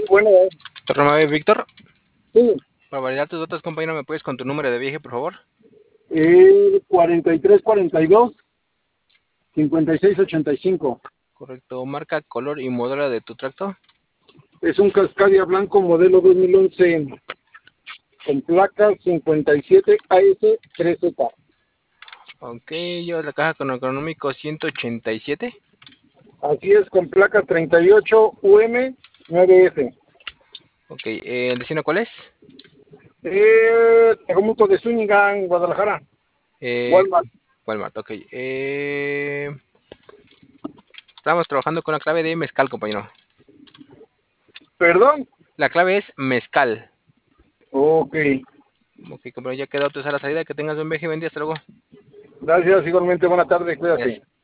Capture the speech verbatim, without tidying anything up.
bueno, Torname Víctor, sí, para validar tus datos, compañero, ¿me puedes con tu número de viaje, por favor? eh, cuarenta y tres cuarenta y dos cincuenta y seis ochenta y cinco. Correcto. Marca, color y modelo de tu tracto. Es un Cascadia blanco modelo dos mil once con placa cincuenta y siete A S tres Z. Ok, lleva la caja con económico ciento ochenta y siete. Así es, con placa treinta y ocho U M nueve F. Ok, eh, ¿el destino cuál es? Eh, Tegomuto de Zúñiga, en Guadalajara. Eh, Walmart. Walmart, ok. Eh, estamos trabajando con la clave de mezcal, compañero. ¿Perdón? La clave es mezcal. Ok. Ok, compañero, ya quedó tu sala salida. Que tengas un viaje, buen día, hasta luego. Gracias, igualmente. Buena tarde, cuídate. Gracias.